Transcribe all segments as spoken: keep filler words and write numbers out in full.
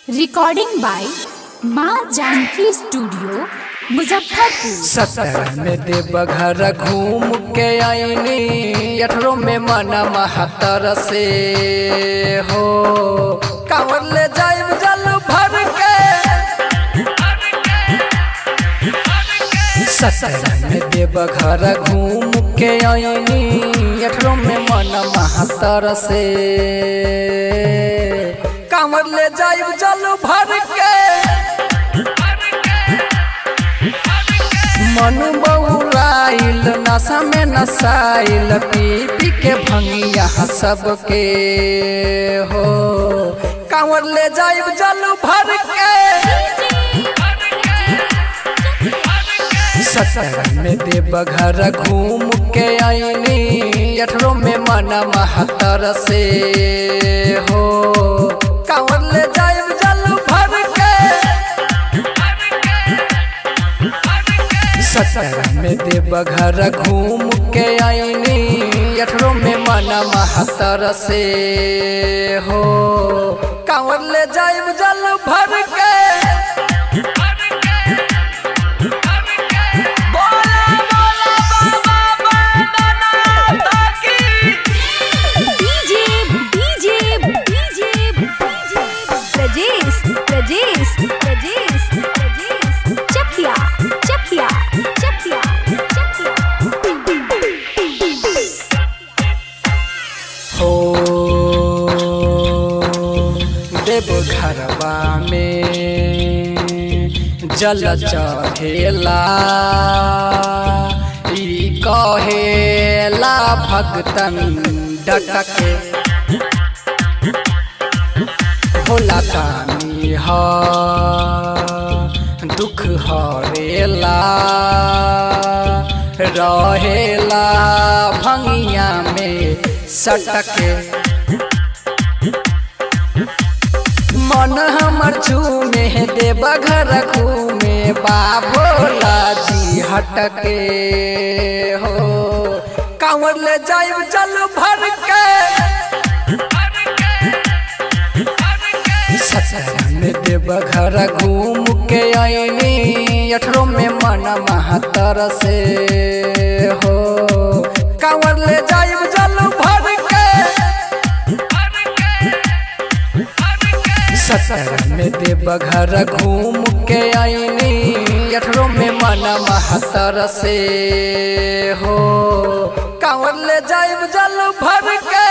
Recording by माँ Janaki studio Muzaffarpur. सत्रह में देवघर घूम के आईनी, अठारह में मना महतर से हो कांवर ले जाइब जल भर के। सत्रह में देवघर घूम के आईनी, अठारह में मना महतर से कांवर ले जाइब जल भर के। मन बउराइल नशा में नसाइल, पी पी के भंगिया सबके हो कांवर ले जाइब जल भर के। सत्रह में देवघर घूम के आईनी, अठारह में मना महतर से हो कांवर ले जाइब जल भर के। सत्रह में देवघर घूम के आईनी, अठारह में मना महतर से हो कांवर ले जाइब जल भर के। चकिया चकिया चकिया हो देवघरवा में जल चढ़ेला, ई कहेला भगतन डटके भोला तानी ह दुख हरेला, रहेला भंगिया में सटके। मन हमर झूमे देवघर घूमे, बाबोला जी हटके हो कांवर ले जाइब जल भर के। सत्रह में देवघर घूम के आईनी, अठारह में मना महतर से हो कांवर ले जाइब जल भर के। सत्रह में देवघर घूम के आईनी, अठारह में मना महतर से हो कांवर ले जाइब जल भर के।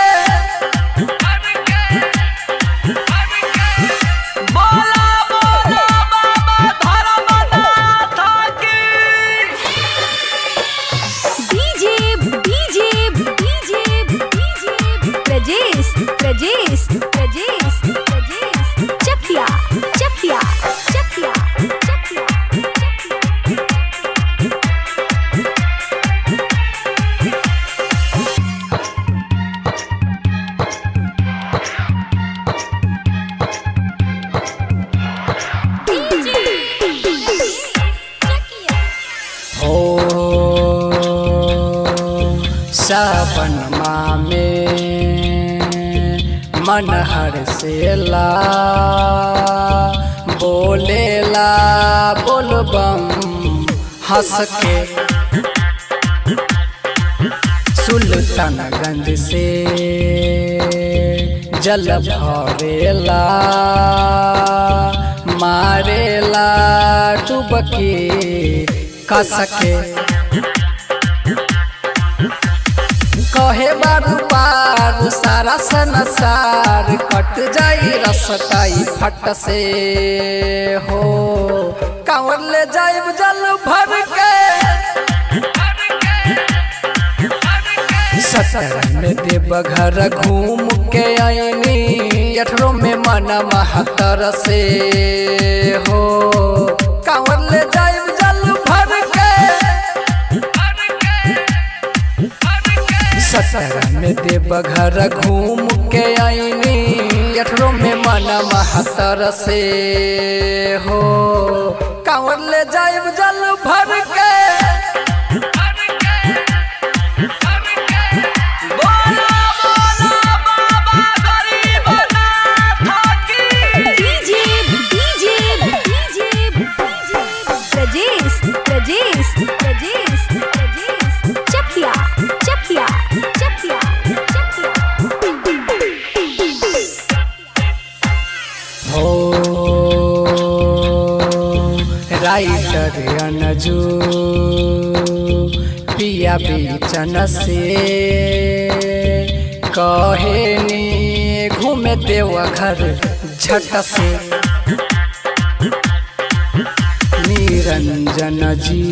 प्रजेश प्रजेश प्रजेश चकिया चकिया चकिया चकिया हो सावन माह में मन हर्षेला, बोलेला बोलबम हंस के। सुल्तानगंज से जल भरेला, मारेला डुबकी कस के। कहे बारू पार सारा संसार, कट जाई रसताई फट से हो कांवर ले जाइब जल भर के। सत्रह में देवघर घूम के आईनी, अठारह में मना महतर से हो कांवर ले जाइब जल भर के। सत्रह में देवघर घूम के आईनी, अठारह में मना महतर से हो कांवर ले जाइब जल भर के। डीजे हो राइटर अनजू पिया बीचन से कहेनी घूमे देवघर झट से निरंजन जी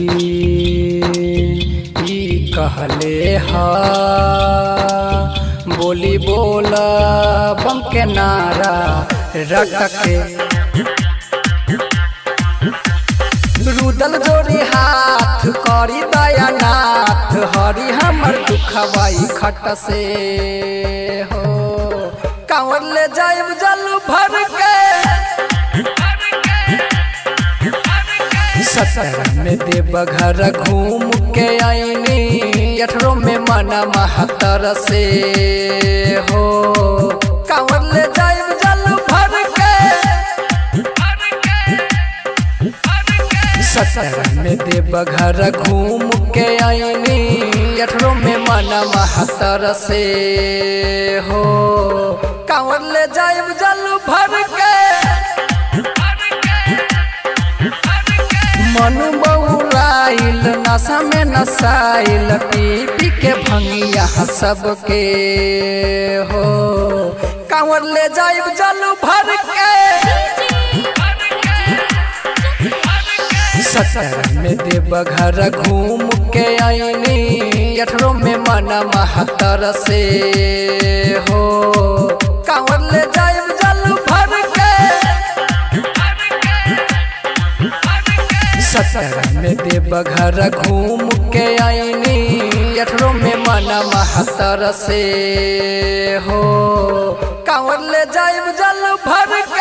ई कहले हा बोली बोला बम के नारा रटके रुदल जोड़ी हाथ करी दयानाथ हरि हमर दुखवाई खट से हो कांवर ले जाइब जल भर के सत्रह में देवघर घूम के आईनी अठारह में मना महतर से हो कांवर ले जाइब जल भर के सत्रह में देवघर घूम के आईनी अठारह में मना महतर से हो कांवर ले जाइब जल भर के मन बउराइल नशा में नसाइल पी पी के भंगिया सबके हो कांवर ले जाइब जल भर के सत्रह में देवघर घूम के आईनी अठारह में मना महतर से हो कांवर ले जाइब जल भर के सत्रह में देवघर घूम के आईनी अठारह में मना महतर से हो कांवर ले जाइब जल भर के